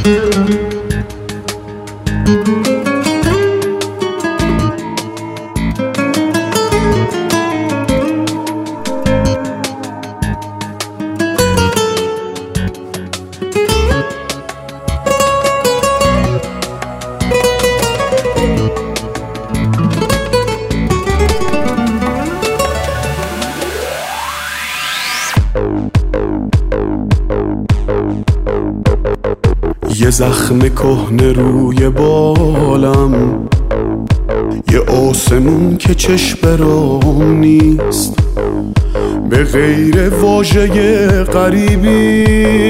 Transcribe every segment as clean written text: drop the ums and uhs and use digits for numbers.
یه زخم کهنه روی بالم، یه آسمون که چشم برام نیست، به غیر واژه غریبی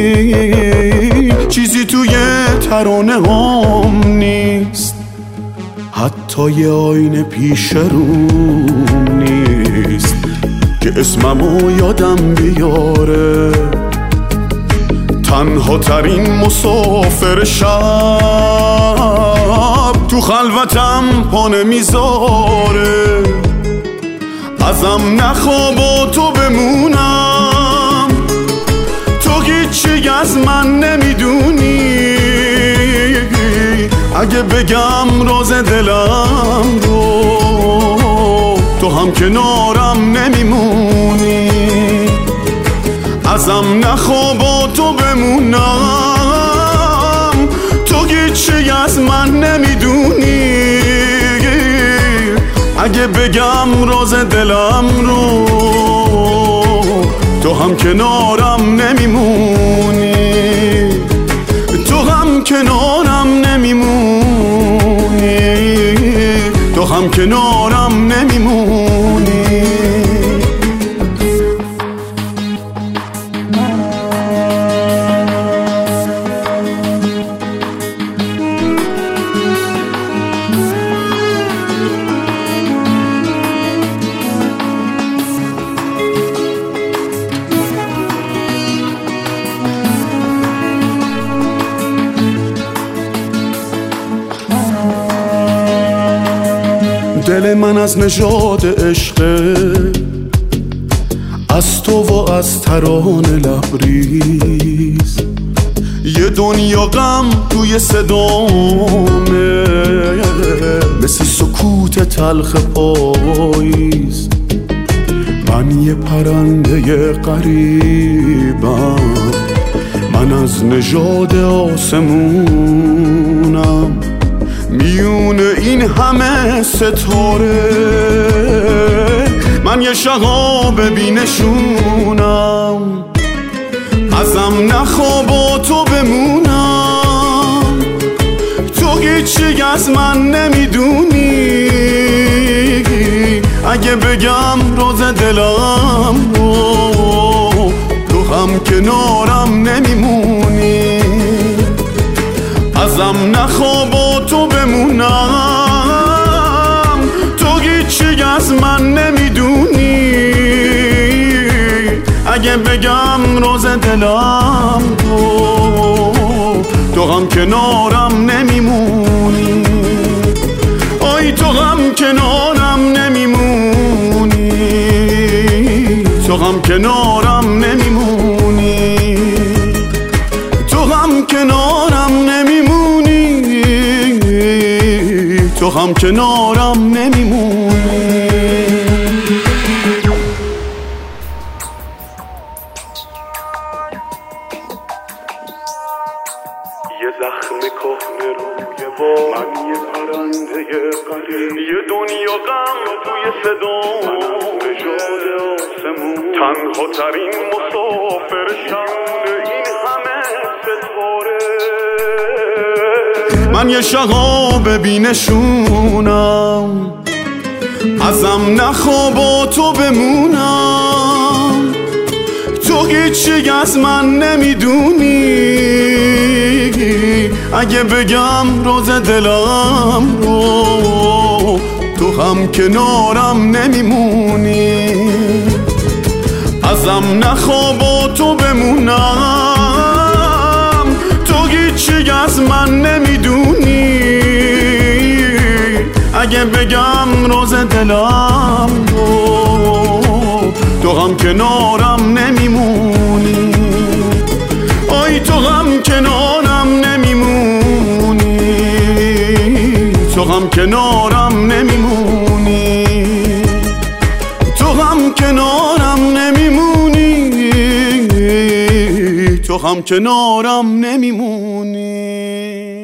چیزی توی ترانه هم نیست، حتی یه آینه پیش روم نیست که اسممو یادم بیاره. تنها ترین مسافر شب تو خلوتم پا نمیذاره، ازم نخوا با تو بمونم، تو هیچی از من نمیدونی، اگه بگم راز دلم رو تو هم کنارم نمیمونی، ازم نخوا با تو بمونم، تو هیچی از من نمیدونی، اگه بگم راز دلم رو تو هم کنارم نمیمونی، تو هم کنارم نمیمونی، تو هم کنارم نمیمونی. دل من از نژاد عشقه، از تو و از ترانه لبریز، یه دنیا غم توی صدامه، مثل سکوت تلخ پاییز، من یه پرنده غریبم، من از نژاد آسمونم، میون این همه ستاره من یه شهاب بینشونم، ازم نخوا با تو بمونم، تو هیچی از من نمیدونی، اگه بگم راز دلم رو تو هم کنارم نمیمونی، ازم نخوا با تو بمونم، تو هیچی از من نمیدونی، اگه بگم راز دلم تو هم کنارم نمیمونی، آی تو هم کنارم نمیمونی، تو هم کنارم نمیمونی، تو هم کنارم نمیمونی، تو هم کنارم نمیمونی. یه زخم کهنه روی بال، من یه پرنده غریب، یه دنیا غم توی صدام، نژاد آسمون، تنها ترین مسافر شب این همه ستاره، من یه شهاب بینشونم، ازم نخوا با تو بمونم، تو هیچی از من نمیدونی، اگه بگم راز دلم رو تو هم کنارم نمیمونی، ازم نخوا با تو بمونم، تو هیچی از من نمیدونی، اگه بگم راز دلم رو تو هم کنارم نمیمونی، آی تو هم کنارم نمیمونی، تو هم کنارم نمیمونی، تو هم کنارم نمیمونی، تو هم کنارم نمیمونی.